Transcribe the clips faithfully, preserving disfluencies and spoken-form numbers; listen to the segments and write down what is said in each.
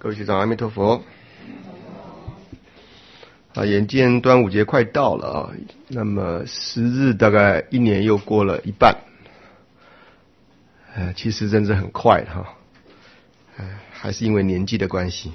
各位学长，阿弥陀佛。啊，眼见端午节快到了啊，那么时日大概一年又过了一半，呃，其实真是很快哈，呃，还是因为年纪的关系。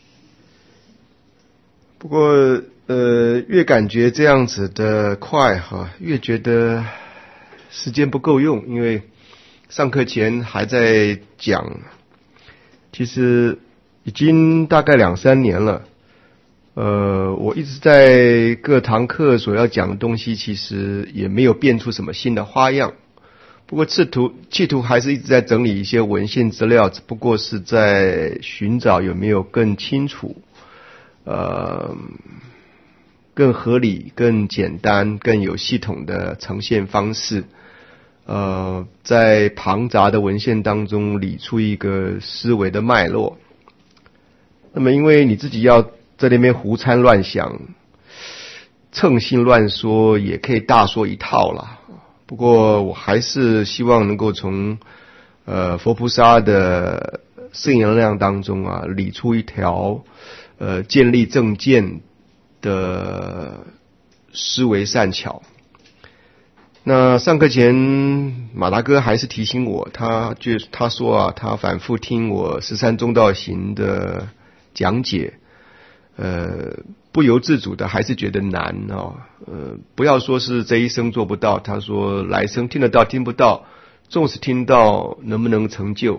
不过，呃，越感觉这样子的快哈，越觉得时间不够用，因为上课前还在讲，其实已经大概两三年了。呃，我一直在各堂课所要讲的东西，其实也没有变出什么新的花样。不过企图企图还是一直在整理一些文献资料，只不过是在寻找有没有更清楚、呃、更合理、更简单、更有系统的呈现方式。呃，在庞杂的文献当中理出一个思维的脉络。那么，因为你自己要在那边胡掺乱想，乘兴乱说，也可以大说一套啦。不过我还是希望能够从呃佛菩萨的圣言量当中啊，理出一条呃建立正见的思维善巧。那上课前马达哥还是提醒我，他就他说啊，他反复听我十三中道行的讲解，呃，不由自主的还是觉得难哦。呃，不要说是这一生做不到，他说来生听得到听不到，纵使听到能不能成就？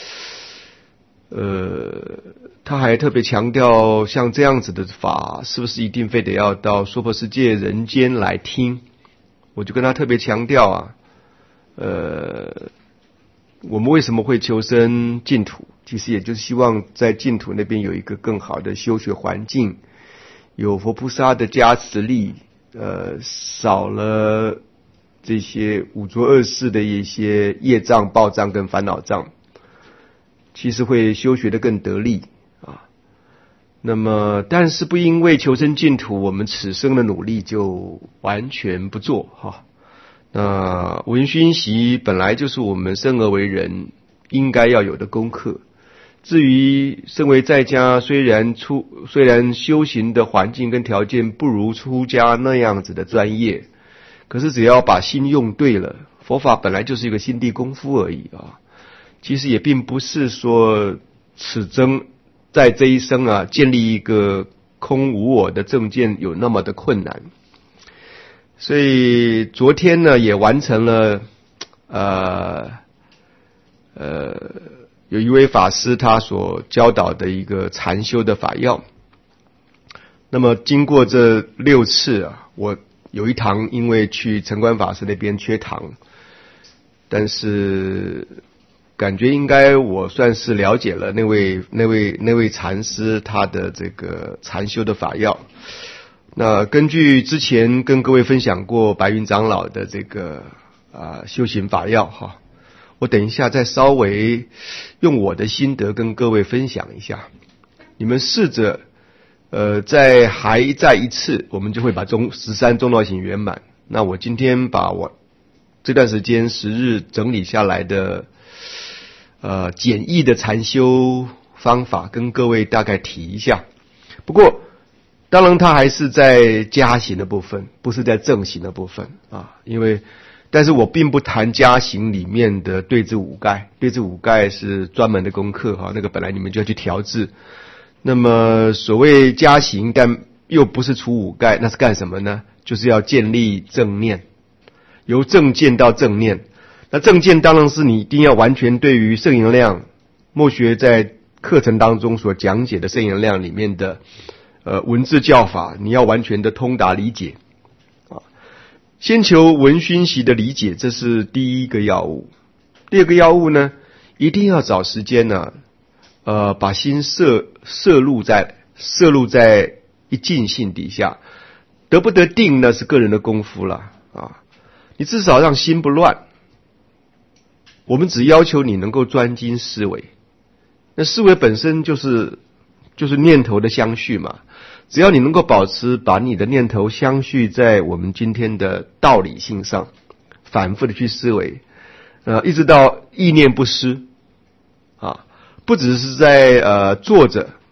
呃，他还特别强调，像这样子的法，是不是一定非得要到娑婆世界人间来听？我就跟他特别强调啊，呃，我们为什么会求生净土？其实也就是希望在净土那边有一个更好的修学环境，有佛菩萨的加持力，呃，少了这些五浊恶世的一些业障、报障跟烦恼障，其实会修学的更得力啊。那么，但是不因为求生净土，我们此生的努力就完全不做哈。那闻熏习本来就是我们生而为人应该要有的功课。至于身为在家，虽然出虽然修行的环境跟条件不如出家那样子的专业，可是只要把心用对了，佛法本来就是一个心地功夫而已啊。其实也并不是说此生在这一生啊建立一个空无我的正见有那么的困难。所以昨天呢也完成了呃呃有一位法师他所教导的一个禅修的法要。那么经过这六次啊，我有一堂因为去城关法师那边缺堂，但是感觉应该我算是了解了那位那位那位禅师他的这个禅修的法要。那根据之前跟各位分享过白云长老的这个啊、呃、修行法要哈，我等一下再稍微用我的心得跟各位分享一下。你们试着呃再还再一次，我们就会把中十三中道行圆满。那我今天把我这段时间十日整理下来的呃简易的禅修方法跟各位大概提一下。不过当然它还是在加行的部分，不是在正行的部分啊。因为但是我并不谈加行里面的对治五盖，对治五盖是专门的功课哈，那个本来你们就要去调治。那么所谓加行但又不是除五盖，那是干什么呢？就是要建立正念，由正见到正念。那正见当然是你一定要完全对于圣言量默学在课程当中所讲解的圣言量里面的呃文字教法，你要完全的通达理解啊。先求闻熏习的理解，这是第一个要务。第二个要务呢，一定要找时间呢，呃，把心摄摄入在摄入在一静性底下，得不得定呢是个人的功夫了啊。你至少让心不乱。我们只要求你能够专精思维，那思维本身就是就是念头的相续嘛。只要你能够保持把你的念头相续在我们今天的道理性上，反复的去思维，呃，一直到意念不失啊，不只是在呃坐着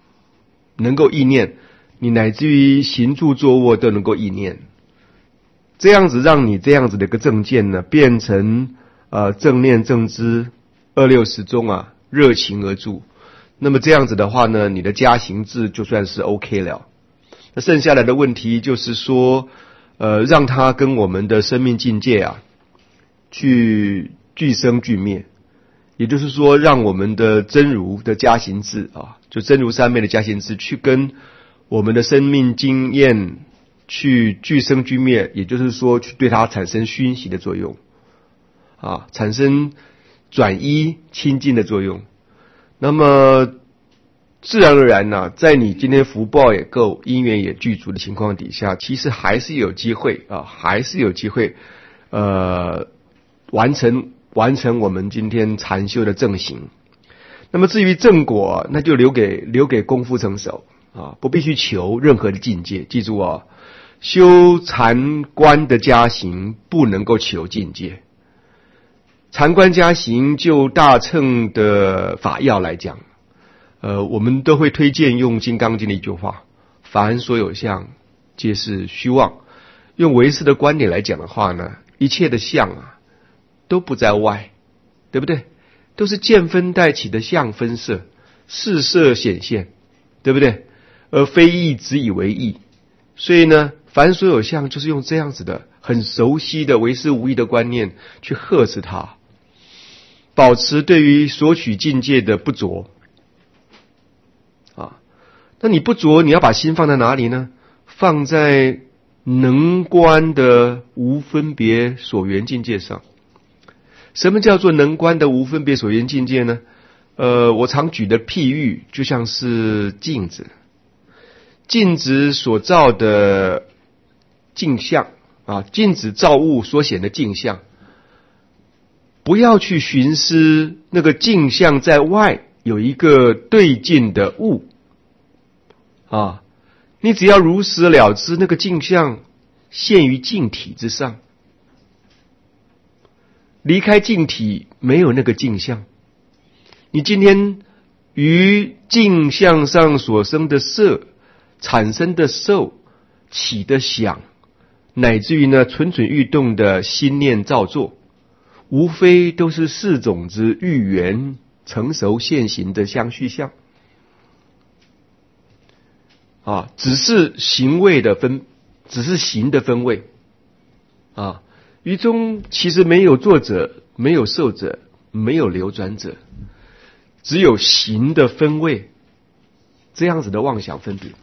能够意念，你乃至于行住坐卧都能够意念，这样子让你这样子的一个正见呢，变成呃正念正知二六时中啊，热情而住。那么这样子的话呢，你的加行智就算是 OK 了。那剩下来的问题就是说，呃，让它跟我们的生命境界啊，去俱生俱灭。也就是说，让我们的真如的加行智啊，就真如三昧的加行智，去跟我们的生命经验去俱生俱灭，也就是说，去对它产生熏习的作用，啊，产生转依清净的作用。那么自然而然呢、啊，在你今天福报也够，因缘也具足的情况底下，其实还是有机会啊，还是有机会，呃，完成。完成我们今天禅修的正行。那么至于正果，那就留给留给功夫成熟啊，不必去求任何的境界。记住啊，修禅观的加行不能够求境界。禅观加行就大乘的法要来讲，呃，我们都会推荐用《金刚经》的一句话：凡所有相，皆是虚妄。用唯识的观点来讲的话呢，一切的相啊，都不在外，对不对？都是见分带起的相分色，事色显现，对不对？而非义只以为义。所以呢，凡所有相就是用这样子的很熟悉的唯识无义的观念去呵斥它，保持对于索取境界的不着啊。那你不着，你要把心放在哪里呢？放在能观的无分别所缘境界上。什么叫做能观的无分别所缘境界呢？呃，我常举的譬喻就像是镜子，镜子所照的镜像啊，镜子照物所显的镜像，不要去寻思那个镜像在外有一个对镜的物啊，你只要如实了知那个镜像现于镜体之上。离开镜体，没有那个镜像。你今天于镜像上所生的色、产生的受、起的想，乃至于呢蠢蠢欲动的心念造作，无非都是四种之欲缘成熟现行的相续相啊，只是行位的分，只是行的分位啊。于中其实没有作者，没有受者，没有流转者，只有行的分位，这样子的妄想分别。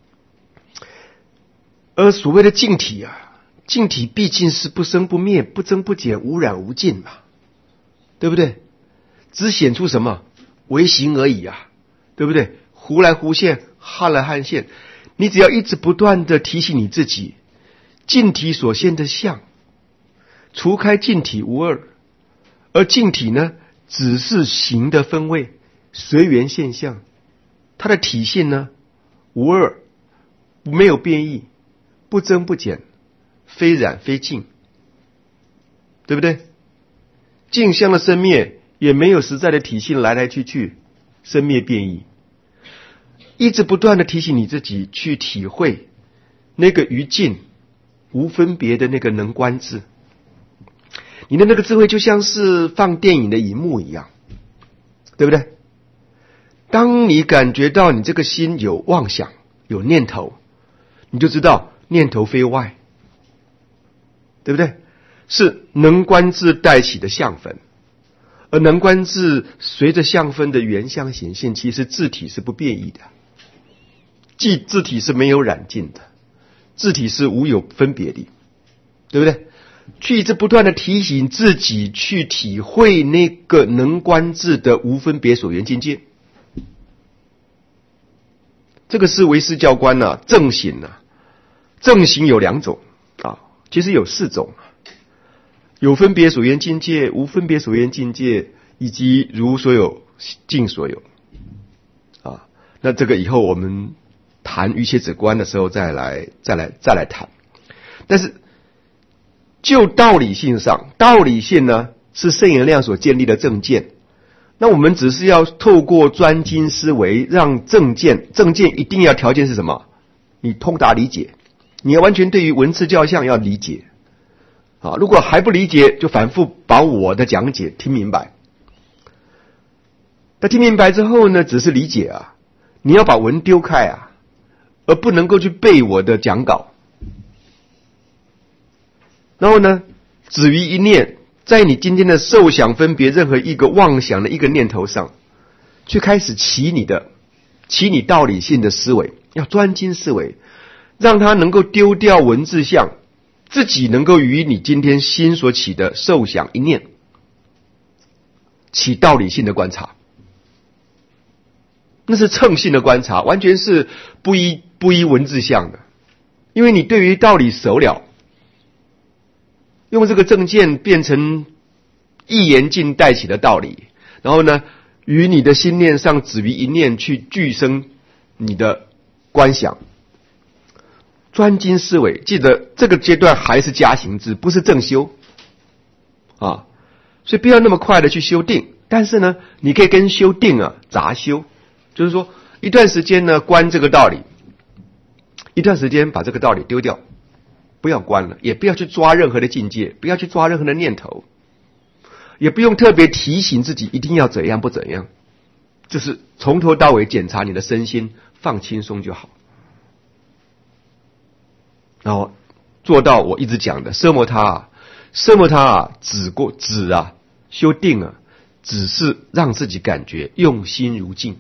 而所谓的净体啊，净体毕竟是不生不灭、不增不减、无染无尽嘛，对不对？只显出什么？唯行而已啊，对不对？忽来忽现，汉来汉现，你只要一直不断的提醒你自己，净体所现的相，除开净体无二，而净体呢，只是行的分位，随缘现象，它的体性呢，无二，没有变异，不增不减，非染非净，对不对？镜像的生灭也没有实在的体性来来去去，生灭变异，一直不断的提醒你自己去体会那个于净无分别的那个能观智。你的那个智慧就像是放电影的荧幕一样，对不对？当你感觉到你这个心有妄想、有念头，你就知道念头非外，对不对？是能观智带起的相分，而能观智随着相分的原相显现，其实智体是不变异的，即智体是没有染尽的，智体是无有分别的，对不对？去一直不断的提醒自己去体会那个能观智的无分别所缘境界。这个是唯识教观啊，正行啊，正行有两种啊，其实有四种，有分别所缘境界、无分别所缘境界，以及如所有、尽所有啊。那这个以后我们谈瑜伽止观的时候再来、再来、再来谈。但是就道理性上，道理性呢是圣言量所建立的正见， 那我们只是要透过专精思维，让正见，正见一定要条件是什么？你通达理解，你要完全对于文字教相要理解。啊，如果还不理解，就反复把我的讲解听明白。那听明白之后呢，只是理解啊，你要把文丢开啊，而不能够去背我的讲稿。然后呢，止于一念，在你今天的受想分别任何一个妄想的一个念头上，去开始起你的起你道理性的思维，要专精思维，让它能够丢掉文字相，自己能够与你今天心所起的受想一念起道理性的观察，那是称性的观察，完全是不依不依文字相的。因为你对于道理熟了，用这个正见变成一言尽带起的道理，然后呢，与你的心念上止于一念去俱生你的观想。专精思维，记得这个阶段还是加行智，不是正修啊，所以不要那么快的去修定。但是呢，你可以跟修定啊杂修，就是说一段时间呢观这个道理，一段时间把这个道理丢掉，不要观了，也不要去抓任何的境界，不要去抓任何的念头，也不用特别提醒自己一定要怎样不怎样，就是从头到尾检查你的身心，放轻松就好。然后做到我一直讲的奢摩他啊，奢摩他啊，止过止啊，修定啊，只是让自己感觉用心如镜，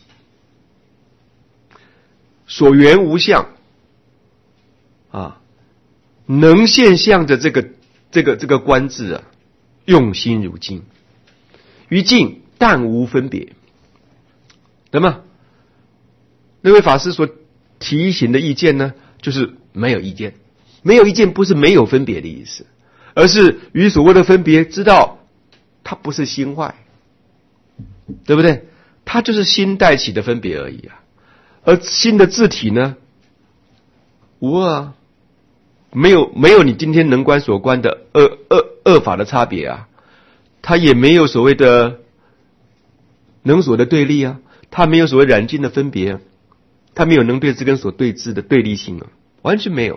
所缘无相啊，能现象的这个这个这个观字啊，用心如镜，于镜但无分别，对吗？那位法师所提醒的意见呢，就是没有意见。没有意见不是没有分别的意思，而是与所谓的分别知道它不是心坏，对不对？它就是心带起的分别而已啊。而心的自体呢，无二啊，没有没有你今天能观所观的二二二法的差别啊，它也没有所谓的能所的对立啊，它没有所谓染净的分别啊，它没有能对治跟所对治的对立性啊，完全没有。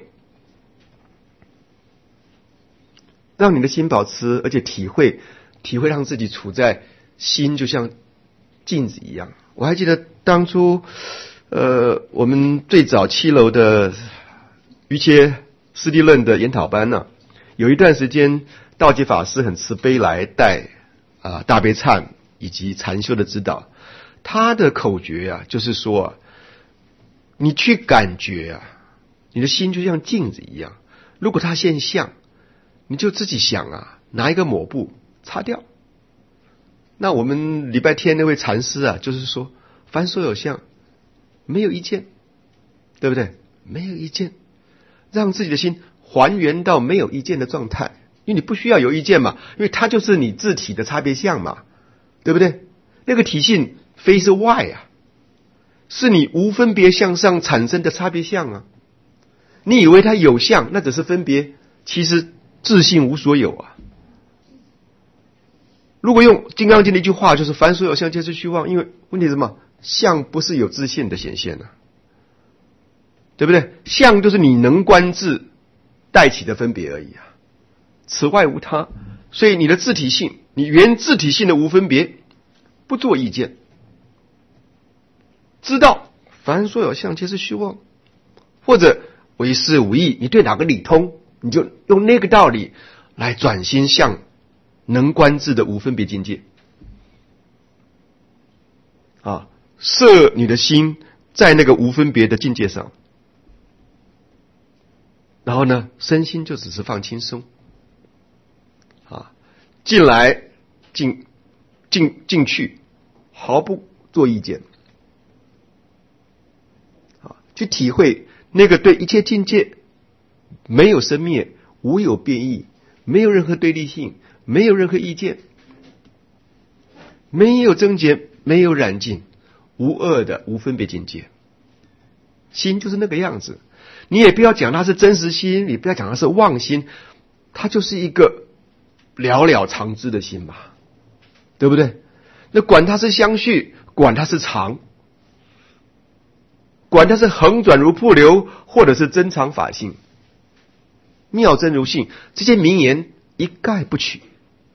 让你的心保持，而且体会体会让自己处在心就像镜子一样。我还记得当初呃我们最早七楼的瑜伽师地论的研讨班呢、啊，有一段时间道济法师很慈悲来带啊、呃、大悲忏以及禅修的指导。他的口诀啊就是说啊，你去感觉啊，你的心就像镜子一样，如果它现象，你就自己想啊，拿一个抹布擦掉。那我们礼拜天那位禅师啊，就是说凡所有相，没有一件，对不对？没有一件，让自己的心还原到没有一件的状态，因为你不需要有意见嘛，因为它就是你自体的差别相嘛，对不对？那个体性非是外啊，是你无分别向上产生的差别相啊。你以为它有相，那只是分别，其实自性无所有啊。如果用金刚经的一句话，就是凡所有相皆是虚妄，因为问题是什么？相不是有自性的显现啊，对不对？相就是你能观智带起的分别而已啊，此外无他。所以你的自体性，你原自体性的无分别，不做意见，知道凡所有相皆是虚妄，或者唯识无义，你对哪个理通，你就用那个道理来转心向能观智的无分别境界啊，设你的心在那个无分别的境界上，然后呢，身心就只是放轻松啊，进来进进进去，毫不做意见啊，去体会那个对一切境界没有生灭，无有变异，没有任何对立性，没有任何意见，没有增减，没有染净，无二的无分别境界。心就是那个样子，你也不要讲它是真实心，你不要讲它是妄心，它就是一个了了常知的心嘛，对不对？ 那管它是相续，管它是常，管它是横转如瀑流，或者是真常法性，妙真如性，这些名言一概不取，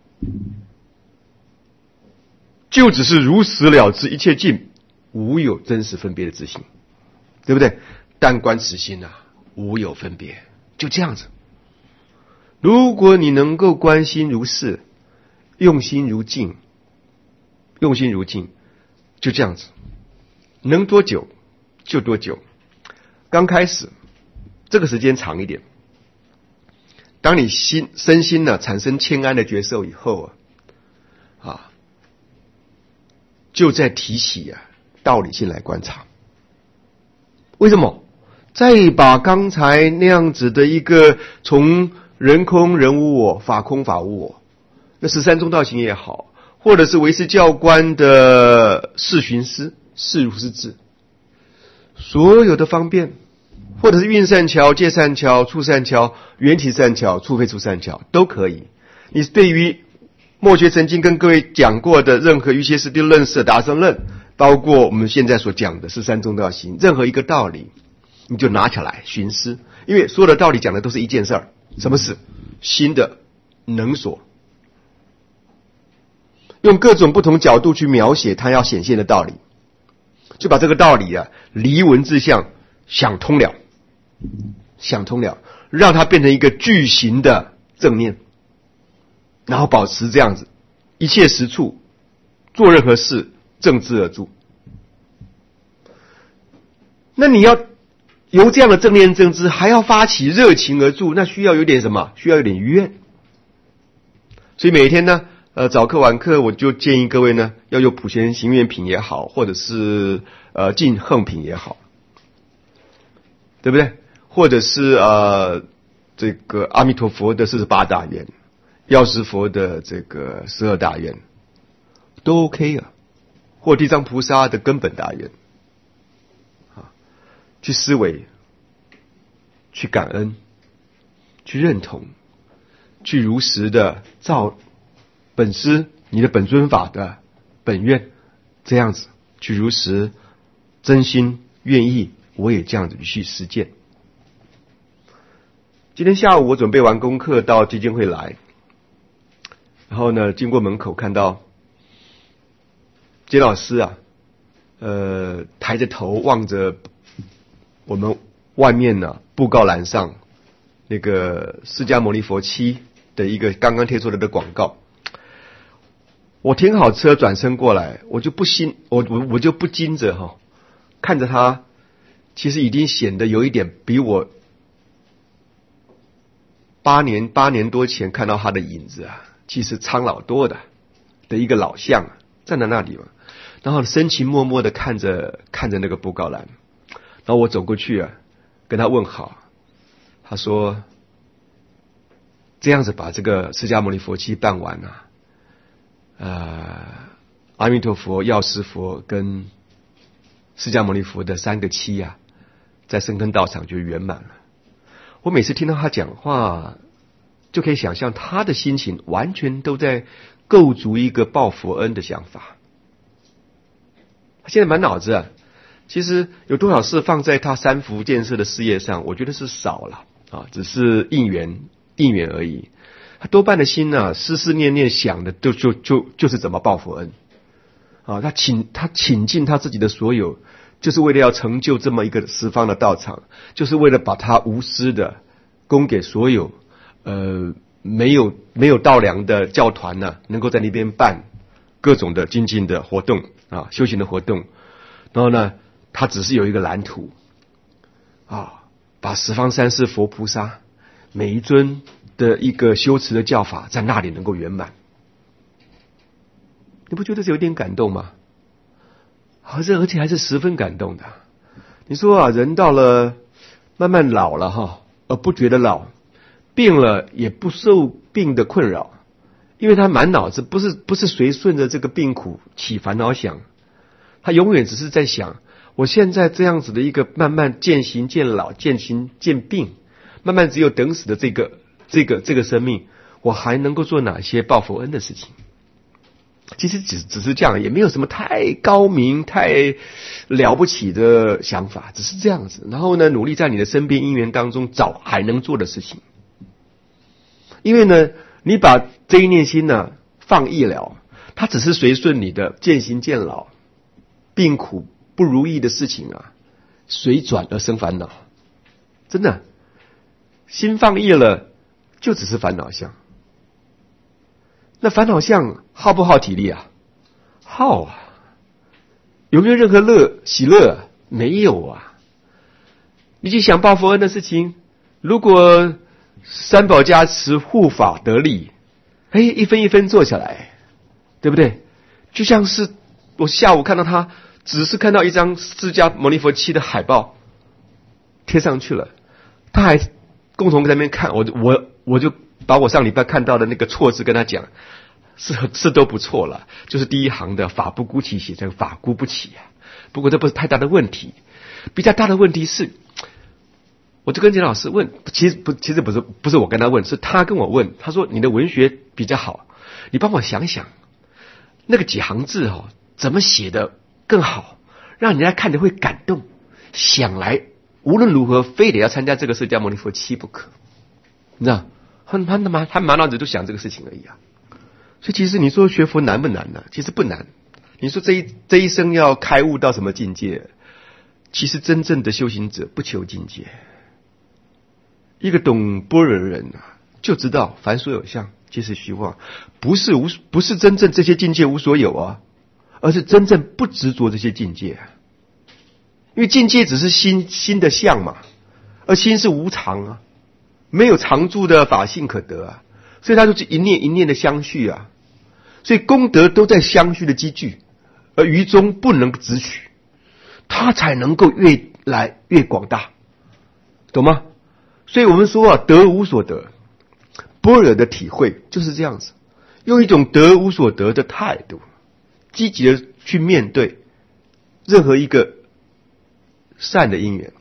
就只是如实了知一切境，无有真实分别的自性，对不对？但观此心啊，无有分别，就这样子。如果你能够观心如是，用心如镜，用心如镜，就这样子，能多久就多久。刚开始这个时间长一点，当你心身心呢产生谦安的觉受以后啊，啊，就在提起啊道理性来观察。为什么？再把刚才那样子的一个从人空人无我，法空法无我，那十三中道行也好，或者是唯识教官的四寻思、四如是智，所有的方便，或者是运善巧、界善巧、处善巧、缘体善巧、处非处善巧，都可以。你对于末学曾经跟各位讲过的任何瑜伽师地论式、达生论，包括我们现在所讲的十三中道行，任何一个道理，你就拿起来寻思，因为所有的道理讲的都是一件事儿，什么事？心的能所，用各种不同角度去描写它要显现的道理，就把这个道理啊离文字相想通了，想通了，让它变成一个具形的正念，然后保持这样子，一切实处做任何事正知而住。那你要由这样的正念正知，还要发起热情而住，那需要有点什么？需要有点愿。所以每天呢，呃，早课晚课，我就建议各位呢，要有普贤行愿品也好，或者是呃净横品也好，对不对？或者是呃这个阿弥陀佛的四十八大愿，药师佛的这个十二大愿，都 OK 啊。或地藏菩萨的根本大愿。去思维，去感恩，去认同，去如实的照本师你的本尊法的本愿，这样子去如实真心愿意，我也这样子去实践。今天下午我准备完功课到基金会来，然后呢经过门口看到杰老师啊，呃抬着头望着我们外面呢布告栏上那个释迦牟尼佛七的一个刚刚贴出来的广告，我停好车转身过来，我就不禁我我我就不禁着哈，看着他，其实已经显得有一点比我八年八年多前看到他的影子啊，其实苍老多的的一个老相啊，站在那里嘛，然后深情默默的看着看着那个布告栏。然后我走过去啊，跟他问好，他说这样子把这个释迦牟尼佛七办完啊，呃，阿弥陀佛、药师佛跟释迦牟尼佛的三个七啊，在深坑道场就圆满了。我每次听到他讲话，就可以想象他的心情完全都在构筑一个报佛恩的想法。他现在满脑子啊，其实有多少事放在他三福建设的事业上，我觉得是少了啊，只是应缘应缘而已。他多半的心呢、啊，思思念念想的就就就就是怎么报佛恩啊。他倾他倾尽他自己的所有，就是为了要成就这么一个十方的道场，就是为了把他无私的供给所有呃没有没有道良的教团呢、啊，能够在那边办各种的精进的活动啊，修行的活动，然后呢。他只是有一个蓝图啊，把十方三世佛菩萨每一尊的一个修持的教法在那里能够圆满，你不觉得是有点感动吗？而且而且还是十分感动的。你说啊，人到了慢慢老了哈，而不觉得老，病了也不受病的困扰，因为他满脑子不是不是随顺着这个病苦起烦恼想，他永远只是在想。我现在这样子的一个慢慢渐行渐老、渐行渐病，慢慢只有等死的这个、这个、这个生命，我还能够做哪些报佛恩的事情？ 其实只只是这样，也没有什么太高明、太了不起的想法，只是这样子。然后呢，努力在你的身边因缘当中找还能做的事情。因为呢，你把这一念心呢放逸了，它只是随顺你的渐行渐老、病苦不如意的事情啊，随转而生烦恼。真的，心放逸了，就只是烦恼相。那烦恼相耗不耗体力啊？耗啊！有没有任何乐喜乐啊？没有啊！你去想报佛恩的事情，如果三宝加持、护法得力，哎，一分一分做下来，对不对？就像是我下午看到他，只是看到一张释迦牟尼佛七的海报贴上去了，他还共同在那边看，我我我就把我上礼拜看到的那个错字跟他讲，是是都不错了，就是第一行的法不孤起写成法孤不起啊。不过这不是太大的问题，比较大的问题是，我就跟简老师问，其实不，其实不是不是我跟他问，是他跟我问，他说你的文学比较好，你帮我想想，那个几行字哦，怎么写的更好，让人家看着会感动，想来无论如何非得要参加这个释迦牟尼佛七不可，你知道？他他满他满脑子都想这个事情而已啊。所以其实你说学佛难不难呢？其实不难。你说这一这一生要开悟到什么境界？其实真正的修行者不求境界。一个懂般若的人啊，就知道凡所有相皆是虚妄，不是无不是真正这些境界无所有啊，而是真正不执着这些境界。因为境界只是心心的相嘛，而心是无常啊，没有常住的法性可得啊，所以它就是一念一念的相续啊，所以功德都在相续的积聚，而于中不能直取，它才能够越来越广大，懂吗？所以我们说啊，得无所得，般若的体会就是这样子，用一种得无所得的态度，积极的去面对任何一个善的因缘，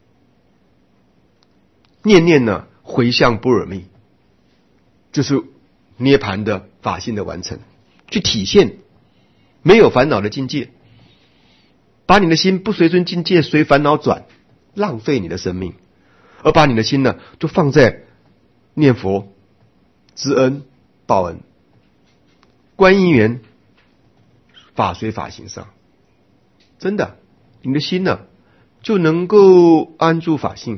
念念呢回向般若蜜，就是涅槃的法性的完成，去体现没有烦恼的境界，把你的心不随顺境界随烦恼转，浪费你的生命，而把你的心呢就放在念佛知恩报恩观因缘法随法行上，真的你的心呢就能够安住法性，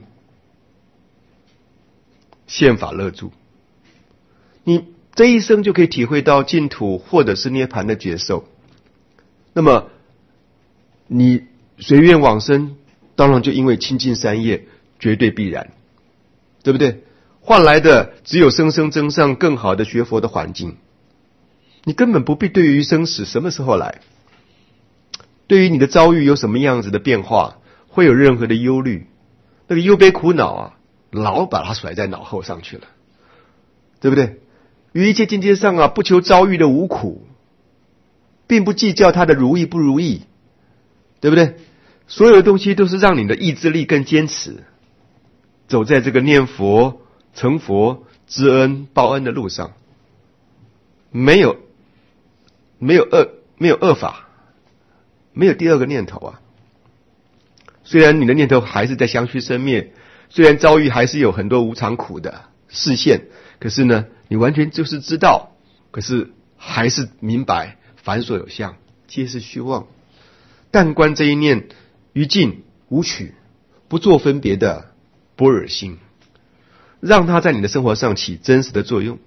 现法乐住，你这一生就可以体会到净土或者是涅槃的觉受。那么你随愿往生，当然就因为亲近三业绝对必然，对不对？换来的只有生生增上更好的学佛的环境，你根本不必对于生死什么时候来，对于你的遭遇有什么样子的变化会有任何的忧虑，那个忧悲苦恼啊，老把它甩在脑后上去了，对不对？于一切境界上啊，不求遭遇的无苦，并不计较它的如意不如意，对不对？所有的东西都是让你的意志力更坚持，走在这个念佛成佛知恩报恩的路上，没有没有恶没有恶法，没有第二个念头啊。虽然你的念头还是在相续生灭，虽然遭遇还是有很多无常苦的视线，可是呢，你完全就是知道，可是还是明白凡所有相皆是虚妄，但观这一念于尽无取，不做分别的般若心，让它在你的生活上起真实的作用。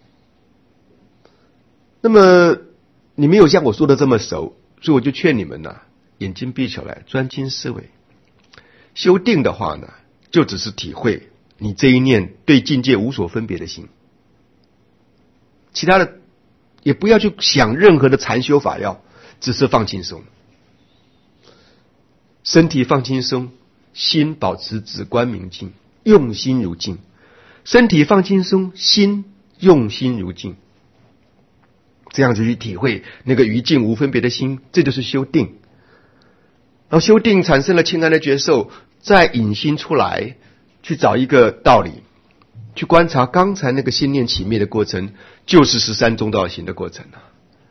那么你没有像我说的这么熟，所以我就劝你们呢、啊，眼睛闭起来，专心思维。修定的话呢，就只是体会你这一念对境界无所分别的心，其他的也不要去想任何的禅修法要，只是放轻松，身体放轻松，心保持止观明净，用心如镜。身体放轻松，心用心如镜，这样就去体会那个于境无分别的心，这就是修定。然后修定产生了清安的觉受，再引心出来，去找一个道理，去观察刚才那个心念起灭的过程，就是十三中道行的过程啊。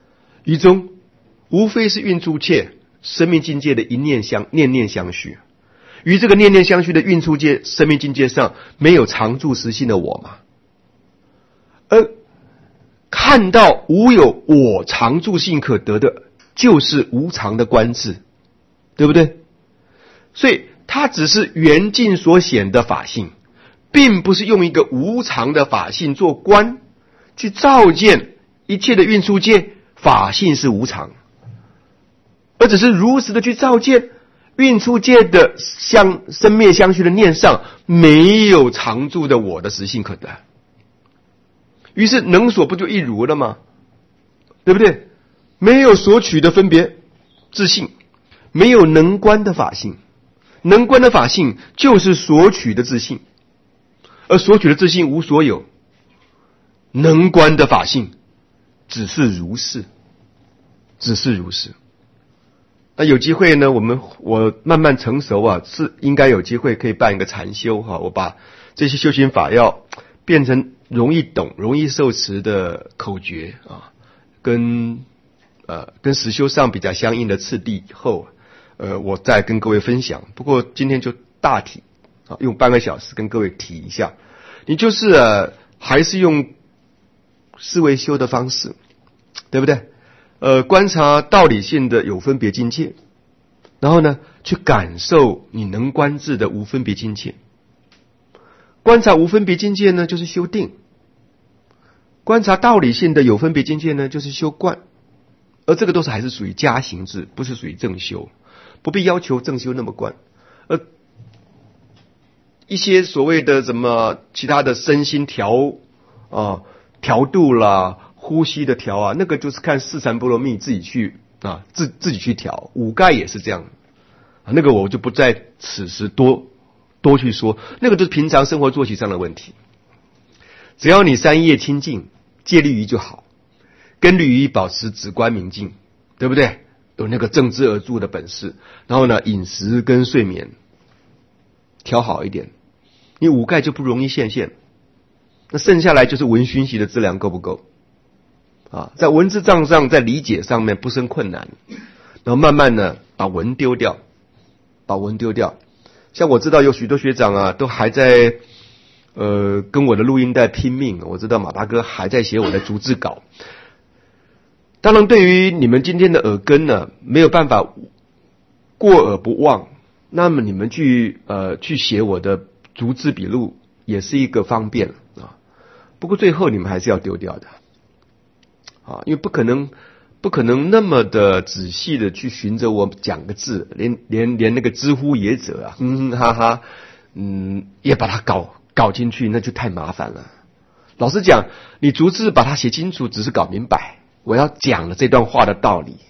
于中无非是运出界生命境界的一念相念念相续，于这个念念相续的运出界生命境界上，没有常住实性的我嘛，而看到无有我常住性可得的，就是无常的观智，对不对？所以它只是缘境所显的法性，并不是用一个无常的法性做观，去照见一切的运出界法性是无常，而只是如实的去照见运出界的相生灭相续的念上没有常住的我的实性可得，于是能所不就一如了吗？对不对？没有所取的分别自性，没有能观的法性，能观的法性就是所取的自性，而所取的自性无所有，能观的法性只是如是，只是如是。那有机会呢，我们我慢慢成熟啊，是应该有机会可以办一个禅修哈，我把这些修行法要变成容易懂、容易受持的口诀啊，跟呃跟实修上比较相应的次第以后，呃，我再跟各位分享。不过今天就大体啊，用半个小时跟各位提一下，你就是呃还是用思维修的方式，对不对？呃，观察道理性的有分别境界，然后呢，去感受你能观智的无分别境界。观察无分别境界呢，就是修定；观察道理性的有分别境界呢，就是修观。而这个都是还是属于加行制，不是属于正修，不必要求正修那么观。而一些所谓的什么其他的身心调啊调度啦，呼吸的调啊，那个就是看四禅波罗蜜自己去啊自自己去调，五盖也是这样啊，那个我就不在此时多多去说，那个就是平常生活作息上的问题。只要你三业清净，戒律仪就好，跟律仪保持止观明净，对不对？有那个正知而住的本事，然后呢，饮食跟睡眠调好一点，你五盖就不容易现现。那剩下来就是闻熏习的质量够不够啊？在文字账上，在理解上面不生困难，然后慢慢呢把文丢掉，把文丢掉。像我知道有许多学长啊，都还在呃跟我的录音带拼命。我知道马大哥还在写我的逐字稿。当然，对于你们今天的耳根呢，没有办法过耳不忘，那么你们去呃去写我的逐字笔录也是一个方便啊。不过最后你们还是要丢掉的啊，因为不可能不可能那么的仔细的去循着我讲个字，连连连那个知乎也者啊，哼哼哈哈，嗯，也把它搞搞进去，那就太麻烦了。老实讲，你逐字把它写清楚，只是搞明白我要讲的这段话的道理。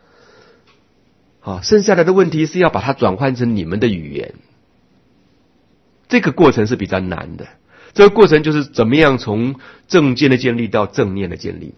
啊，剩下来的问题是要把它转换成你们的语言，这个过程是比较难的。这个过程就是怎么样从正见的建立到正念的建立。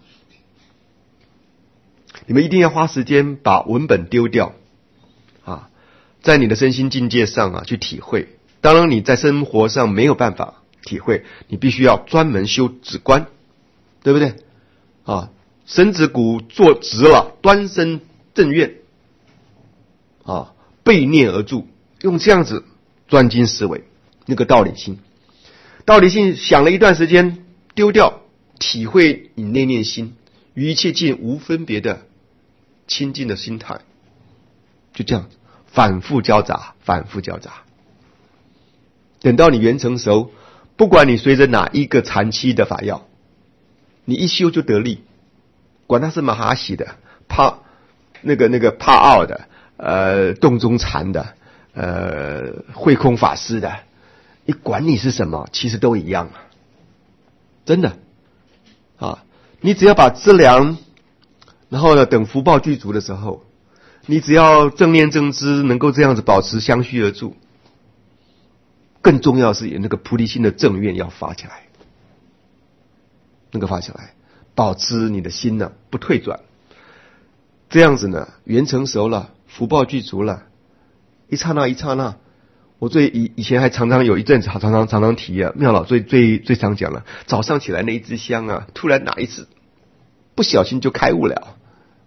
你们一定要花时间把文本丢掉啊，在你的身心境界上啊去体会。当然你在生活上没有办法体会，你必须要专门修止观，对不对啊？身子骨坐直了，端身正愿啊，背念而住，用这样子专精思维那个道理性。道理性想了一段时间丢掉，体会你内念心与一切境无分别的清净的心态，就这样反复交杂，反复交杂。等到你圆成熟，不管你随着哪一个禅期的法要，你一修就得力。管他是马哈喜的、帕那个那个帕奥的、呃洞中禅的、呃慧空法师的，你管你是什么，其实都一样啊，真的啊！你只要把资粮，然后呢，等福报具足的时候，你只要正念正知能够这样子保持相续而住，更重要是那个菩提心的正愿要发起来，那个发起来。保持你的心呢、啊、不退转，这样子呢，缘成熟了，福报具足了，一刹那一刹那。我最以以前还常常有一阵子，常常常常提啊，妙老最最最常讲了，早上起来那一支香啊，突然哪一次不小心就开悟了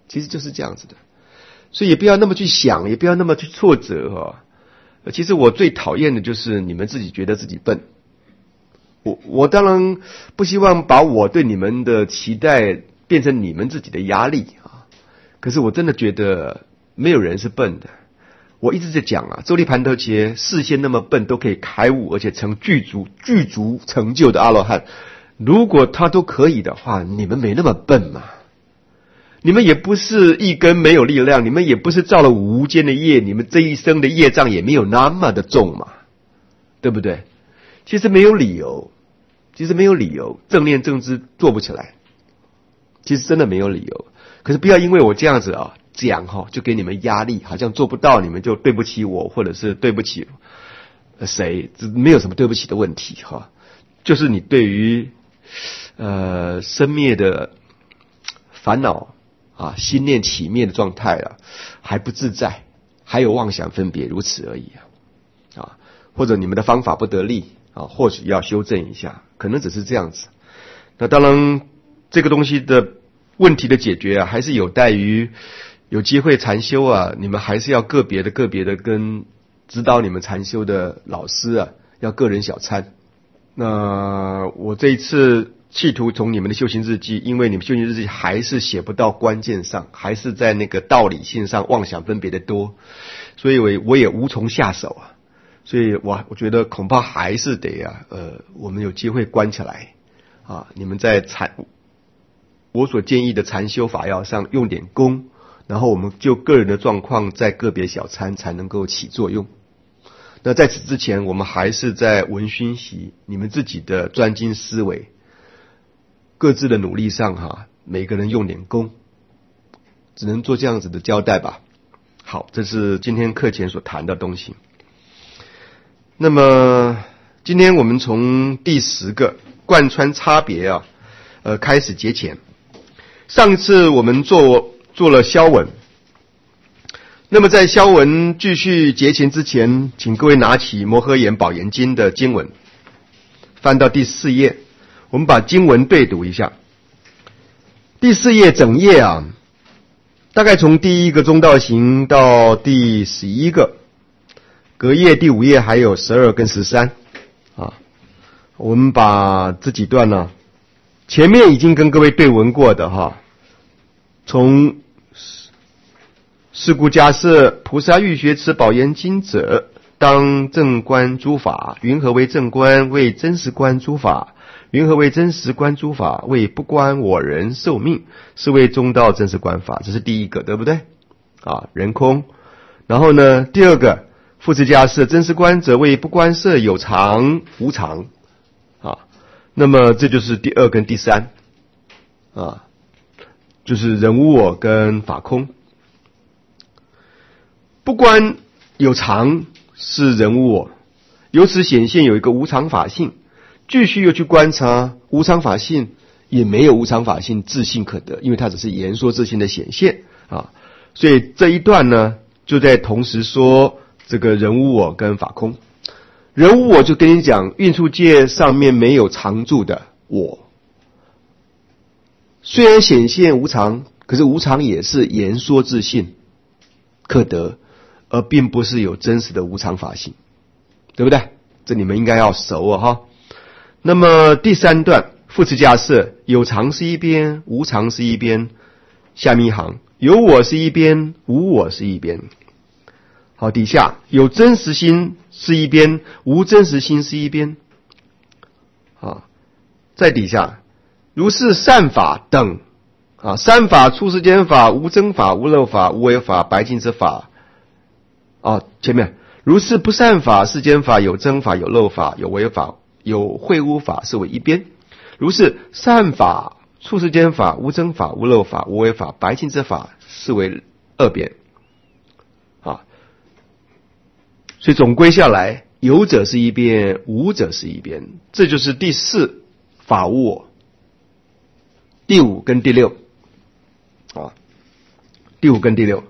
其实就是这样子的。所以也不要那么去想，也不要那么去挫折哈、哦。其实我最讨厌的就是你们自己觉得自己笨。我我当然不希望把我对你们的期待变成你们自己的压力啊。可是我真的觉得没有人是笨的。我一直在讲啊，周利盘陀伽事先那么笨都可以开悟，而且成具足具足成就的阿罗汉。如果他都可以的话，你们没那么笨嘛。你们也不是一根没有力量，你们也不是造了无间的业，你们这一生的业障也没有那么的重嘛，对不对？其实没有理由，其实没有理由正念正知做不起来，其实真的没有理由。可是不要因为我这样子啊讲哈，就给你们压力，好像做不到你们就对不起我，或者是对不起谁，没有什么对不起的问题哈，就是你对于呃生灭的烦恼啊，心念起灭的状态啊，还不自在，还有妄想分别，如此而已啊，啊，或者你们的方法不得力啊，或许要修正一下，可能只是这样子。那当然，这个东西的问题的解决啊，还是有待于有机会禅修啊，你们还是要个别的、个别的跟指导你们禅修的老师啊，要个人小参。那我这一次企图从你们的修行日记，因为你们修行日记还是写不到关键上，还是在那个道理性上妄想分别的多，所以我我也无从下手啊。所以我我觉得恐怕还是得啊，呃，我们有机会关起来啊，你们在禅我所建议的禅修法要上用点功，然后我们就个人的状况在个别小参才能够起作用。那在此之前，我们还是在闻熏习你们自己的专精思维，各自的努力上哈，每个人用点功，只能做这样子的交代吧。好，这是今天课前所谈的东西。那么今天我们从第十个贯穿差别啊，呃开始节前。上一次我们做做了消文，那么在消文继续节前之前，请各位拿起摩诃衍宝严经的经文，翻到第四页，我们把经文对读一下。第四页整页啊，大概从第一个中道行到第十一个，隔页第五页还有十二跟十三啊。我们把这几段呢，前面已经跟各位对文过的哈，从是故假设菩萨欲学持宝严经者，当正观诸法。云何为正观？为真实观诸法。云何为真实观诸法？为不观我人寿命，是为中道真实观法。这是第一个，对不对？啊，人空。然后呢，第二个，复次假设真实观者，为不观色有常无常。啊，那么这就是第二跟第三。啊，就是人无我跟法空。不观有常是人无我，由此显现有一个无常法性，继续又去观察无常法性，也没有无常法性自性可得，因为它只是言说自性的显现啊。所以这一段呢，就在同时说这个人无我跟法空。人无我就跟你讲，运处界上面没有常住的我，虽然显现无常，可是无常也是言说自性可得，而并不是有真实的无常法性，对不对？这你们应该要熟啊哈。那么第三段复次假设，有常是一边，无常是一边。下面一行，有我是一边，无我是一边。好，底下有真实心是一边，无真实心是一边。啊，在底下如是善法等啊，善法出世间法，无增法，无漏法，无为法，白净之法。啊，前面如是不善法，世间法有增法，有漏法，有为法，有秽污法，是为一边。如是善法、出世间法、无增法、无漏法、无为法、白净之法，是为二边。啊，所以总归下来，有者是一边，无者是一边，这就是第四法无我。第五跟第六，啊，第五跟第六。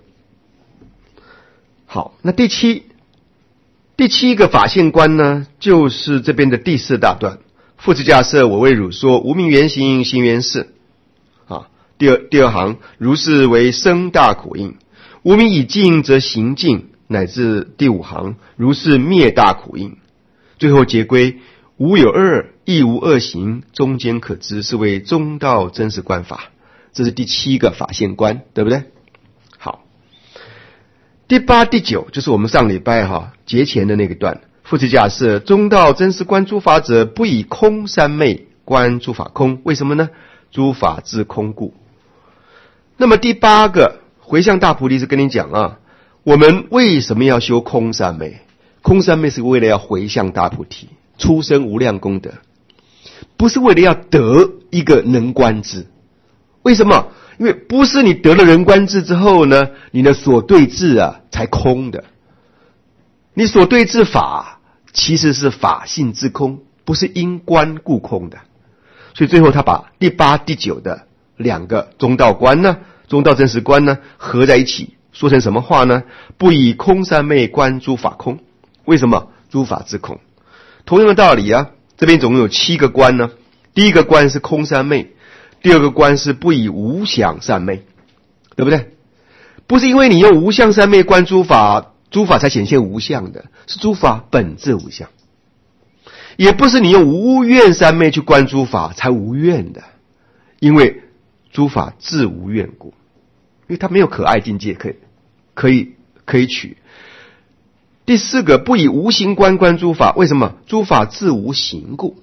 好，那第七，第七个法性观呢，就是这边的第四大段。复次假设，我为汝说，无明原形，行缘事。啊， 第二第二行，如是为生大苦因。无明已尽则行尽，乃至第五行，如是灭大苦因。最后结归无有二，亦无二行，中间可知，是为中道真实观法。这是第七个法现观，对不对？好，第八、第九就是我们上礼拜哈节前的那个段。复次假设，中道真实观诸法者，不以空三昧观诸法空。为什么呢？诸法自空故。那么第八个回向大菩提是跟你讲啊，我们为什么要修空三昧？空三昧是为了要回向大菩提，出生无量功德，不是为了要得一个能观智。为什么？因为不是你得了人观智之后呢，你的所对智啊才空的。你所对智法其实是法性之空，不是因观故空的。所以最后他把第八、第九的两个中道观呢，中道真实观呢合在一起，说成什么话呢？不以空三昧观诸法空。为什么？诸法之空。同样的道理啊，这边总共有七个观呢。第一个观是空三昧，第二个观是不以无想三昧，对不对？不是因为你用无相三昧观诸法，诸法才显现无相的，是诸法本质无相。也不是你用无愿三昧去观诸法才无愿的，因为诸法自无愿故，因为它没有可爱境界可以可以可以取。第四个，不以无形观观诸法，为什么？诸法自无形故。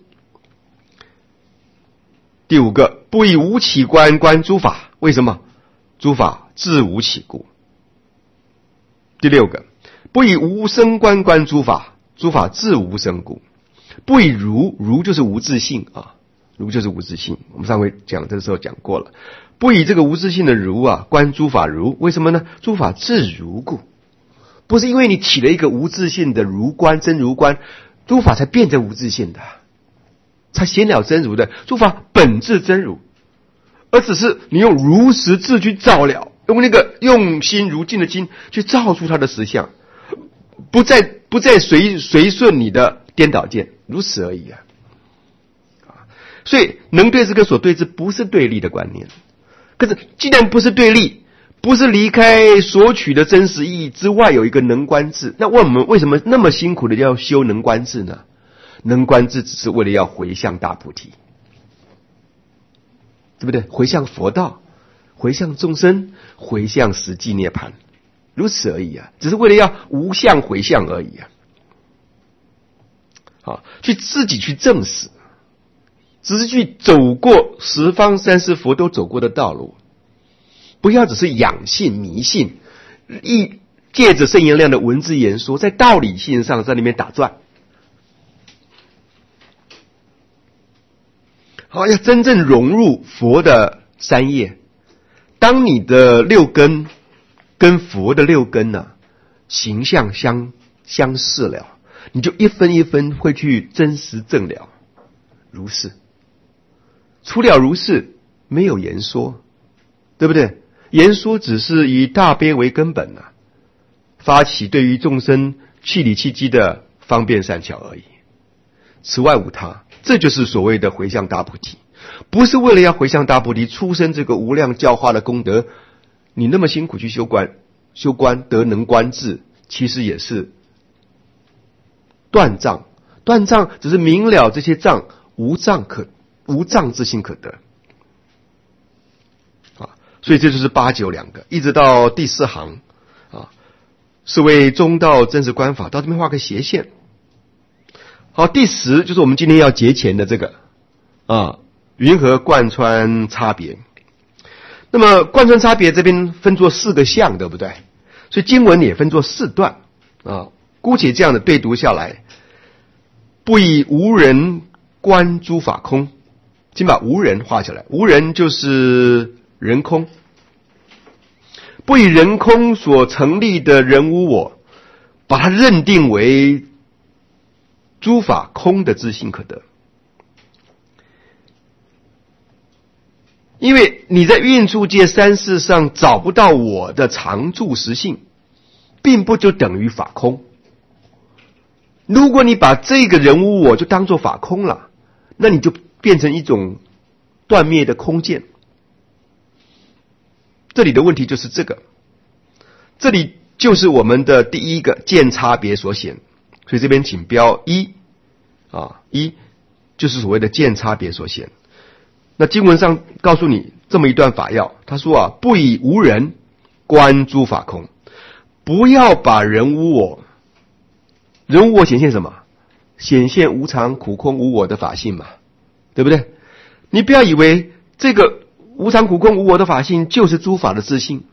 第五个，不以无起观观诸法，为什么？诸法自无起故。第六个，不以无生观观诸法，诸法自无生故。不以如，如就是无自性啊，如就是无自性。我们上回讲的时候讲过了，不以这个无自性的如啊观诸法如，为什么呢？诸法自如故。不是因为你起了一个无自性的如观真如观，诸法才变成无自性的，才显了真如的。诸法本质真如，而只是你用如实智去照了，用那个用心如镜的睛去照出它的实相，不再不再随随顺你的颠倒见，如此而已啊。所以能对治跟所对治不是对立的观念。可是既然不是对立，不是离开所取的真实意义之外有一个能观智，那我们为什么那么辛苦的要修能观智呢？能观智只是为了要回向大菩提，对不对？回向佛道，回向众生，回向实际涅槃，如此而已啊，只是为了要无相回向而已啊。好，去自己去证实，只是去走过十方三世佛都走过的道路，不要只是养信迷信，一借着圣言量的文字言说，在道理性上在里面打转。好，要真正融入佛的三业。当你的六根跟佛的六根啊形象相相似了，你就一分一分会去真实证了，如是。除了如是，没有言说，对不对？言说只是以大悲为根本啊，发起对于众生气理气机的方便善巧而已，此外无他。这就是所谓的回向大菩提，不是为了要回向大菩提出生这个无量教化的功德。你那么辛苦去修观修观得能观智，其实也是断障，断障只是明了这些障无障可无障之心可得啊。所以这就是八九两个，一直到第四行啊，是为中道真实观法，到这边画个斜线。好，第十就是我们今天要节前的这个啊，云何贯穿差别。那么贯穿差别这边分作四个项，对不对？所以经文也分作四段啊，姑且这样的对读下来，不以无人观诸法空，请把无人画起来，无人就是人空，不以人空所成立的人无我，把它认定为诸法空的自性可得。因为你在蕴处界三世上找不到我的常住实性，并不就等于法空。如果你把这个人无我就当作法空了，那你就变成一种断灭的空见。 这里的问题就是这个，这里就是我们的第一个见差别所显，所以这边请标一啊，一就是所谓的见差别所显。那经文上告诉你这么一段法要，他说啊，不以无人观诸法空，不要把人无我，人无我显现什么？显现无常苦空无我的法性嘛，对不对？你不要以为这个无常苦空无我的法性就是诸法的自性。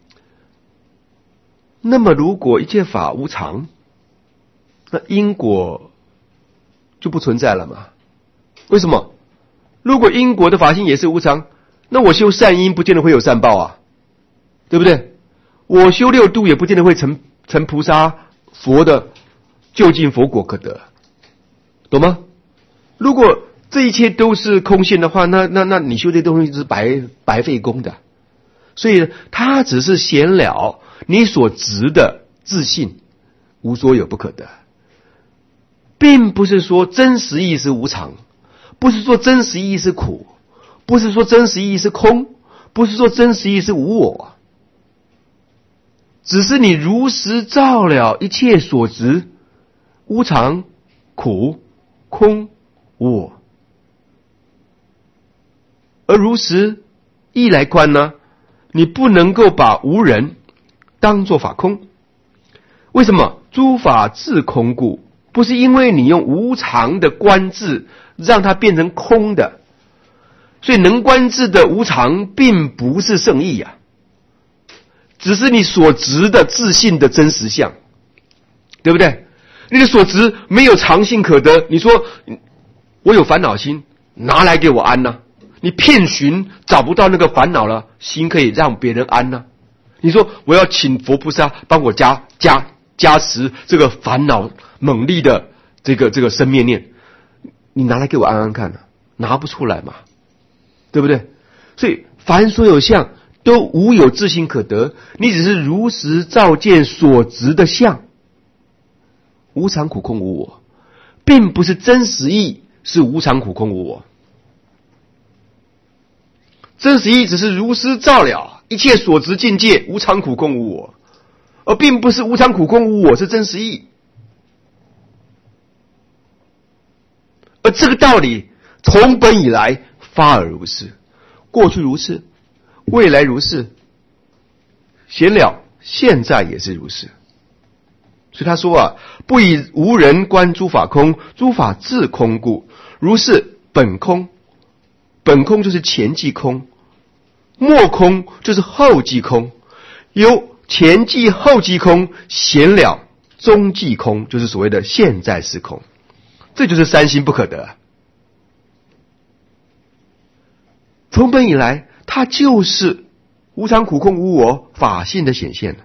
那么如果一切法无常，那因果就不存在了嘛？为什么？如果因果的法性也是无常，那我修善因不见得会有善报啊，对不对？我修六度也不见得会成成菩萨佛的究竟佛果可得，懂吗？如果这一切都是空性的话，那那那你修这些东西是白白费功的。所以它只是显了你所执的自性无所有不可得，并不是说真实意是无常，不是说真实意是苦，不是说真实意是空，不是说真实意是无我，只是你如实照了一切所执无常苦空无我，而如实意来观呢，你不能够把无人当作法空。为什么？诸法自空故，不是因为你用无常的观智让它变成空的，所以能观智的无常并不是圣意啊，只是你所执的自性的真实相，对不对？你的所执没有常性可得，你说我有烦恼心，拿来给我安呢、啊？你遍寻找不到那个烦恼了，心可以让别人安呢、啊？你说我要请佛菩萨帮我加加加持这个烦恼猛力的这个这个生灭念，你拿来给我安安看呢、啊？拿不出来嘛，对不对？所以凡所有相都无有自性可得，你只是如实照见所执的相，无常苦空无我，并不是真实义是无常苦空无我。真实义只是如实照了一切所执境界无常苦空无我，而并不是无常苦空无我是真实义。而这个道理从本以来发而如是，过去如是，未来如是，显了现在也是如是。所以他说啊，不以无人观诸法空，诸法自空故，如是本空。本空就是前即空，末空就是后即空，由前即后即空显了中即空，就是所谓的现在是空，这就是三心不可得。从本以来，它就是无常苦空无我法性的显现。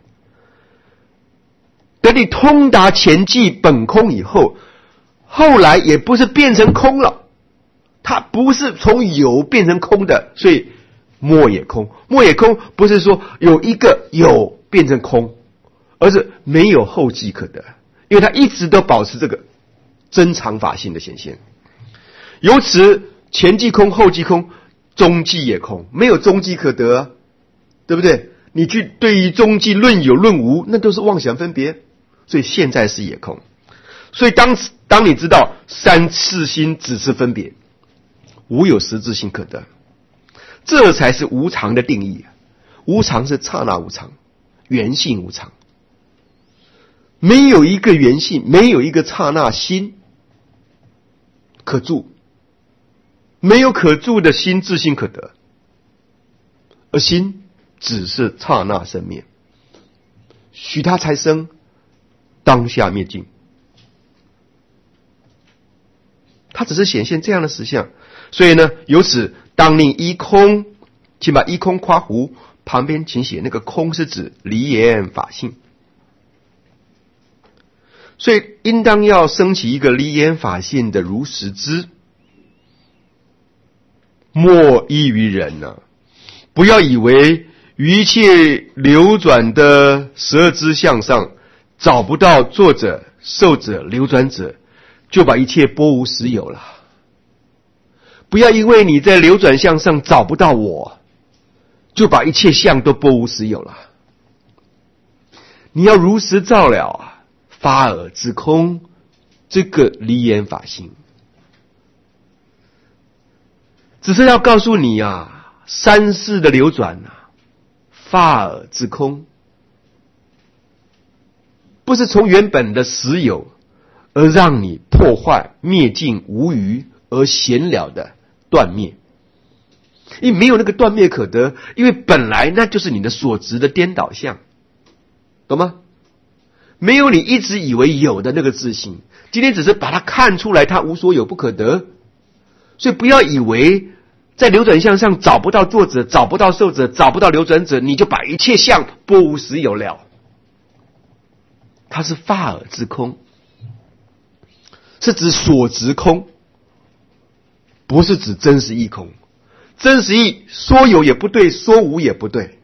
等你通达前即本空以后，后来也不是变成空了，它不是从有变成空的，所以末也空。末也空不是说有一个有变成空，而是没有后即可得，因为它一直都保持这个真常法性的显现。由此前即空后即空，中即也空，没有中即可得、啊，对不对？你去对于中即论有论无，那都是妄想分别，所以现在是也空。所以当当你知道三次心只是分别，无有实质性可得，这才是无常的定义。无常是刹那无常，缘性无常，没有一个缘性，没有一个刹那心可住，没有可住的心自性可得，而心只是刹那生灭，许它才生，当下灭尽，它只是显现这样的实相。所以呢，由此当令依空，请把依空括弧旁边请写那个空是指离言法性，所以应当要升起一个离言法性的如实知，莫依于人啊！不要以为于一切流转的十二支相上找不到作者、受者、流转者，就把一切拨无实有了。不要因为你在流转相上找不到我， 就把一切相都拨无实有了。你要如实照了啊，发耳之空，这个离言法性。只是要告诉你啊，三世的流转啊，发耳之空，不是从原本的实有而让你破坏灭尽无余而显了的断灭。因为没有那个断灭可得，因为本来那就是你的所执的颠倒相，懂吗？没有你一直以为有的那个自性，今天只是把它看出来，它无所有不可得。所以不要以为在流转相上找不到作者，找不到受者，找不到流转者，你就把一切相拨无实有了。它是发耳之空，是指所执空，不是指真实义空。真实义说有也不对，说无也不对。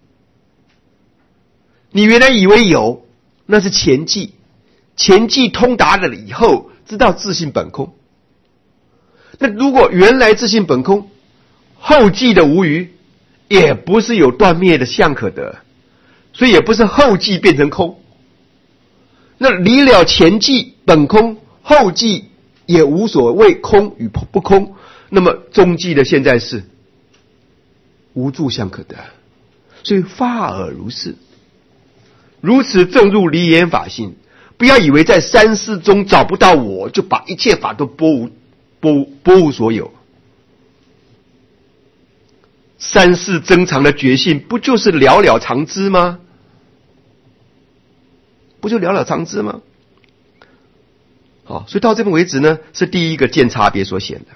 你原来以为有，那是前记，前记通达了以后，知道自性本空。那如果原来自性本空，后记的无余，也不是有断灭的相可得，所以也不是后记变成空。那离了前记本空，后记也无所谓空与不空，那么中记的现在是无住相可得，所以发耳如是。如此正入离言法性，不要以为在三世中找不到我，就把一切法都拨无拨拨无所有。三世增长的觉性，不就是了了常知吗？不就了了常知吗？好，所以到这边为止呢，是第一个见差别所显的。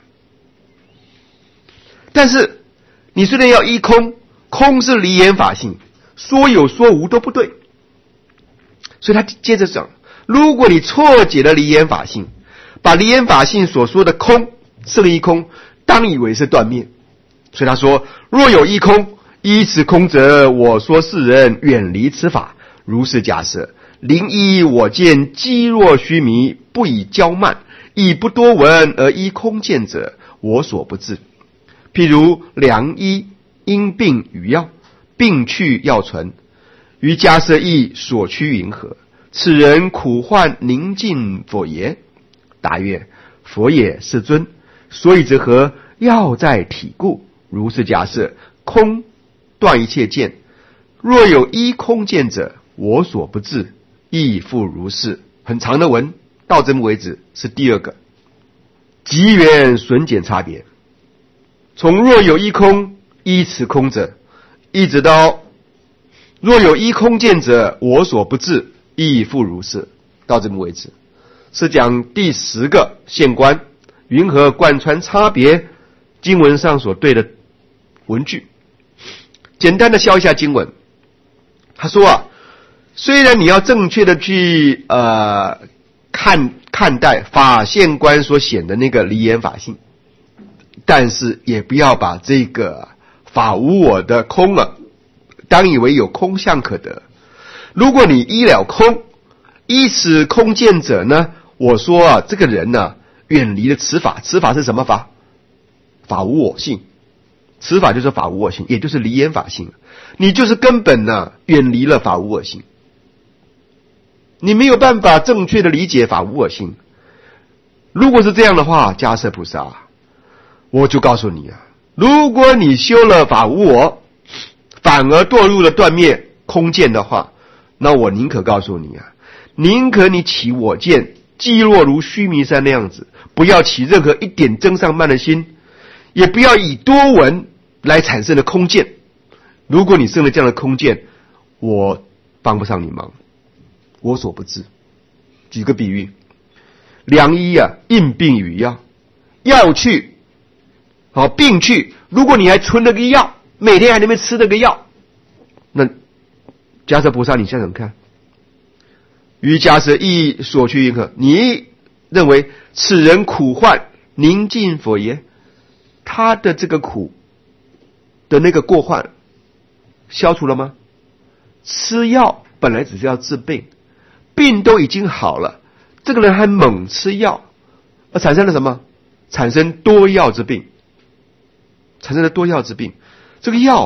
但是你虽然要依空，空是离言法性，说有说无都不对。所以他接着讲，如果你错解了离言法性，把离言法性所说的空胜一空当以为是断灭，所以他说，若有一空，依此空者，我说世人远离此法，如是假设。灵依我见积若虚迷，不以骄慢，亦不多闻而依空见者，我所不至。譬如良医因病与药，病去药存，于迦舍意所趋云何？此人苦患宁尽否耶？答曰：佛也，世尊。所以则何？药在体故。如是假设，空断一切见，若有依空见者，我所不至，亦复如是。很长的文，到这么为止是第二个极缘损减差别。从若有依空依此空者，一直到若有依空见者，我所不至，亦复如是。到这么为止是讲第十个现观，云何贯穿差别经文上所对的文句。简单的消一下经文。他说啊，虽然你要正确的去呃看看待法现观所显的那个离言法性，但是也不要把这个法无我的空了当以为有空相可得。如果你依了空，依此空见者呢，我说啊，这个人呢远离了此法。此法是什么法？法无我性。此法就是法无我性，也就是离言法性。你就是根本呢远离了法无我性，你没有办法正确的理解法无我性。如果是这样的话，迦叶菩萨，我就告诉你啊，如果你修了法无我，反而堕入了断灭空见的话，那我宁可告诉你啊，宁可你起我见，积弱如须弥山那样子，不要起任何一点增上慢的心，也不要以多闻来产生的空见。如果你生了这样的空见，我帮不上你忙，我所不至。举个比喻，良医啊，因病与药，药去，好病去，如果你还存了个药，每天还能吃那个药，那迦叶菩萨，你想想看，于迦叶意所趋云何？你认为此人苦患宁尽否耶？他的这个苦的那个过患消除了吗？吃药本来只是要治病，病都已经好了，这个人还猛吃药，而产生了什么？产生多药之病，产生了多药之病。这个药啊，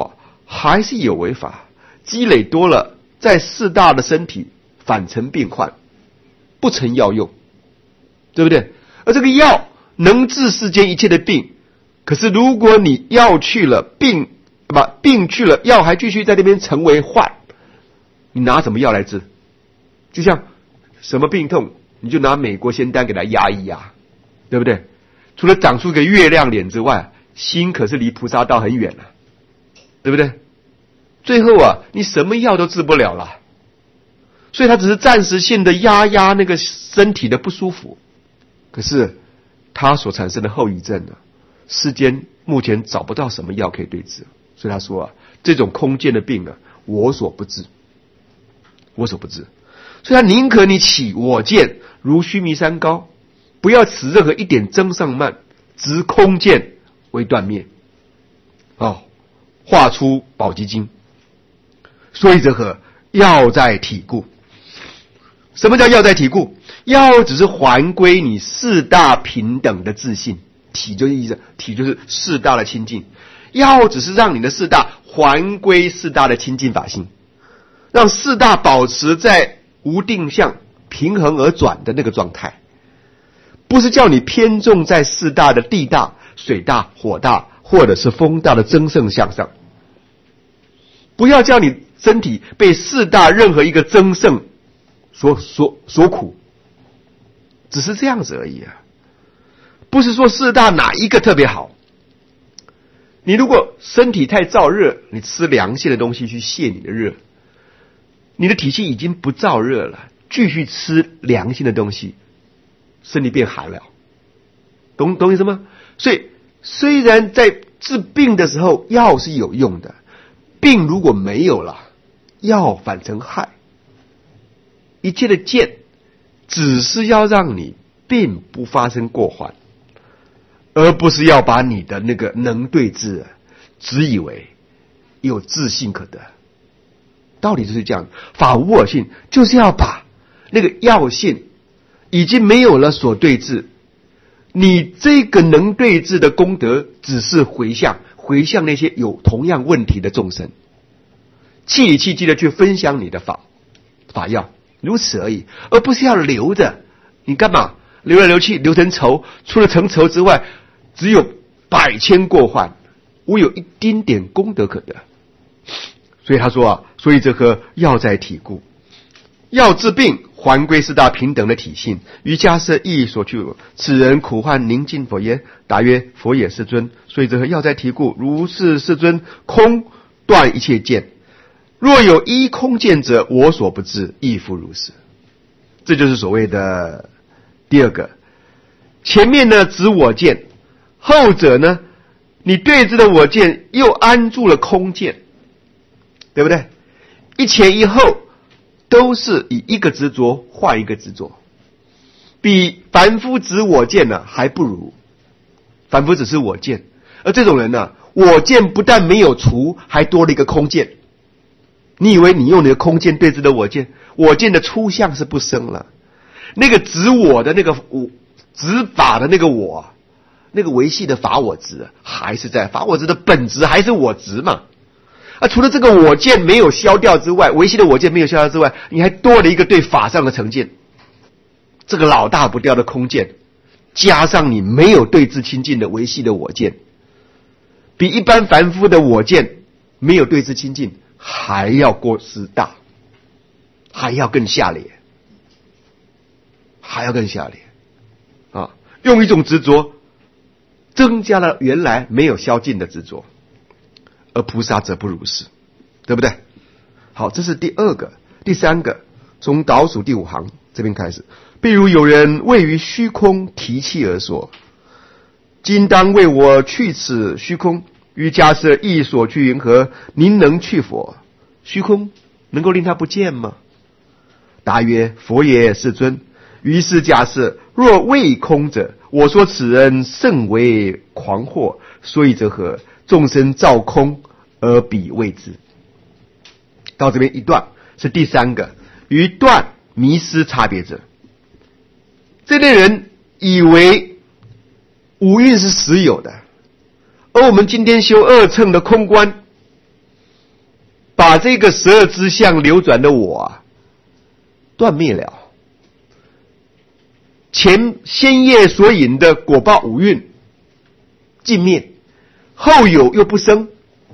还是有为法，积累多了，在四大的身体反成病患，不成药用，对不对？而这个药能治世间一切的病，可是如果你药去了，病不病去了，药还继续在那边成为患，你拿什么药来治？就像什么病痛，你就拿美国仙丹给它压一压，对不对？除了长出个月亮脸之外，心可是离菩萨道很远了，对不对？最后啊，你什么药都治不了了，所以它只是暂时性的压压那个身体的不舒服，可是它所产生的后遗症呢，世间目前找不到什么药可以对治。所以他说啊，这种空见的病啊，我所不治，我所不治。所以他宁可你起我见如须弥山高，不要持任何一点增上慢，执空见为断灭。哦，画出宝积经。所以则何？药在体故。什么叫药在体故？药只是还归你四大平等的自信，体就是意思，体就是四大的清净。药只是让你的四大还归四大的清净法性，让四大保持在无定向、平衡而转的那个状态，不是叫你偏重在四大的地大、水大、火大或者是风大的增盛向上，不要叫你身体被四大任何一个增盛所所所苦，只是这样子而已啊，不是说四大哪一个特别好。你如果身体太燥热，你吃凉性的东西去泄你的热，你的体系已经不燥热了，继续吃凉性的东西，身体变寒了，懂懂意思吗？所以虽然在治病的时候药是有用的，病如果没有了，药反成害。一切的见只是要让你病不发生过患，而不是要把你的那个能对治只以为有自信可得。道理就是这样，法无我性，就是要把那个药性已经没有了所对治，你这个能对治的功德只是回向回向那些有同样问题的众生，气里气机的去分享你的法法药，如此而已，而不是要留着。你干嘛流来流去，流成仇？除了成仇之外，只有百千过患，无有一丁点功德可得。所以他说啊，所以这颗药在体故，药治病还归四大平等的体性。于迦叶亦所去，此人苦患宁尽否耶？答曰：佛也，世尊。所以这颗药在体故，如是世尊，空断一切见。若有一空见者，我所不知，亦复如是。这就是所谓的第二个。前面呢指我见，后者呢你对治的我见又安住了空见，对不对？一前一后都是以一个执着换一个执着，比凡夫执我见呢还不如。凡夫只是我见，而这种人呢，我见不但没有除，还多了一个空见。你以为你用你的空见对治的我见，我见的出相是不生了，那个执我的那个执法的那个我，那个维系的法我执还是在，法我执的本质还是我执嘛。啊，除了这个我见没有消掉之外，维系的我见没有消掉之外，你还多了一个对法上的成见，这个老大不掉的空见，加上你没有对治清净的维系的我见，比一般凡夫的我见没有对治清净还要过失大，还要更下劣，还要更下劣啊！用一种执着增加了原来没有消尽的执着，而菩萨则不如是，对不对？好，这是第二个。第三个，从倒数第五行这边开始。譬如有人位于虚空提气而说：今当为我去此虚空，于迦叶亦所去云何？您能去否？虚空能够令他不见吗？答曰：佛也，世尊。于是迦叶：若未空者，我说此人甚为狂惑，所以则何？众生造空而彼未知。到这边一段是第三个，于断迷失差别者。这类人以为五蕴是实有的，而我们今天修二乘的空观， 把这个十二支相流转的我啊断灭了。前先业所引的果报五蕴尽灭，后有又不生，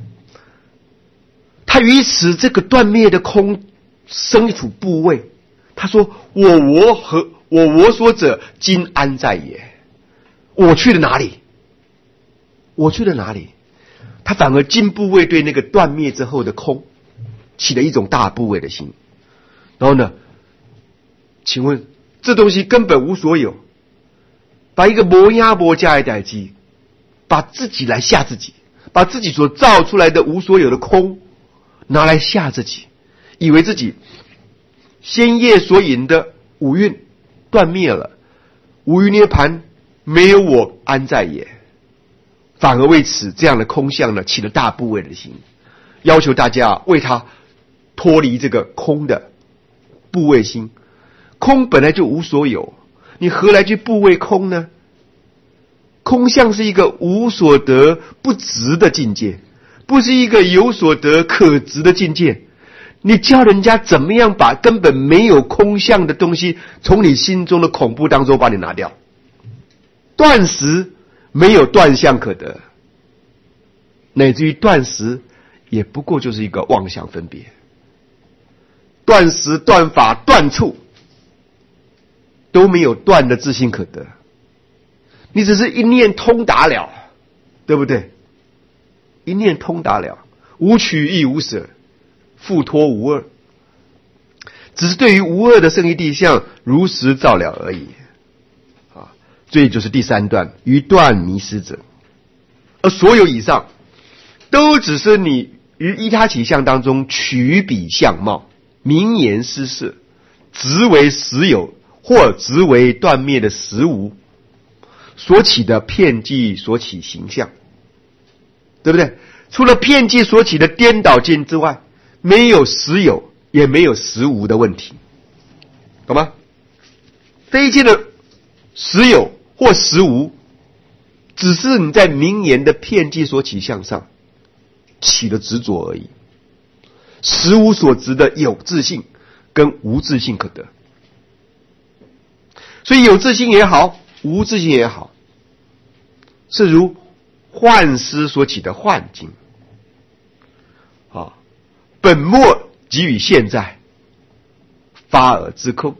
他于此这个断灭的空生一处部位，他说我我和我我所者今安在也？我去了哪里？我去了哪里？他反而今部位对那个断灭之后的空起了一种大部位的心。然后呢，请问这东西根本无所有，把一个摩押摩加一代机，把自己来吓自己，把自己所造出来的无所有的空拿来吓自己，以为自己先业所引的五蕴断灭了，无余涅盘，没有我安在也。反而为此这样的空相呢，起了大部位的心，要求大家为他脱离这个空的部位心。空本来就无所有，你何来去部位空呢？空相是一个无所得不执的境界，不是一个有所得可执的境界。你教人家怎么样把根本没有空相的东西从你心中的恐怖当中把你拿掉？断食没有断相可得，乃至于断食也不过就是一个妄想分别。断食、断法、断处都没有断的自性可得，你只是一念通达了，对不对？一念通达了，无取亦无舍，复脱无二，只是对于无二的圣义谛相如实照了而已。这就是第三段，于断迷失者。而所有以上都只是你于依他起相当中取彼相貌，名言施设，执为实有或执为断灭的实无所起的片剂所起形象，对不对？除了片剂所起的颠倒见之外，没有实有也没有实无的问题，懂吗？这一切的实有或实无，只是你在名言的片剂所起相上起了执着而已。实无所执的有自性跟无自性可得，所以有自性也好，无自性也好，是如幻思所起的幻境啊，本末即与现在发而之空，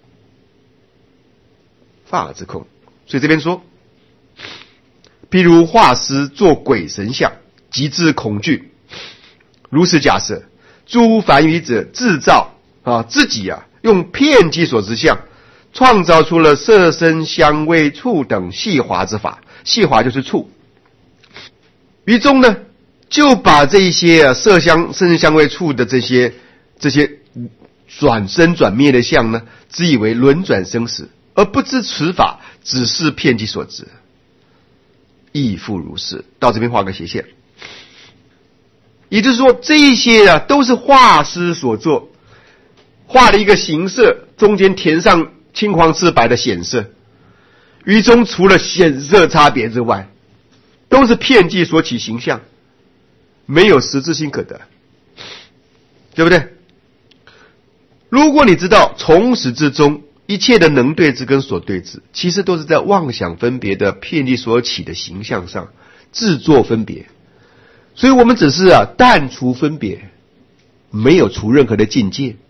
发而之空。所以这边说，譬如画师做鬼神像，极致恐惧。如此假设，诸凡愚者制造啊自己啊用片剂所执相，创造出了色声香味触等细滑之法，细滑就是触。于中呢，就把这一些啊色香声香味触的这些这些转生转灭的相呢，只以为轮转生死，而不知此法只是片剂所执，亦复如是。到这边画个斜线，也就是说，这一些啊都是画师所做，画了一个形色，中间填上青黄赤白的显色，于中除了显色差别之外，都是片剂所起形象，没有实质性可得，对不对？如果你知道从始至终一切的能对之跟所对之，其实都是在妄想分别的片剂所起的形象上制作分别，所以我们只是啊淡除分别，没有除任何的境界。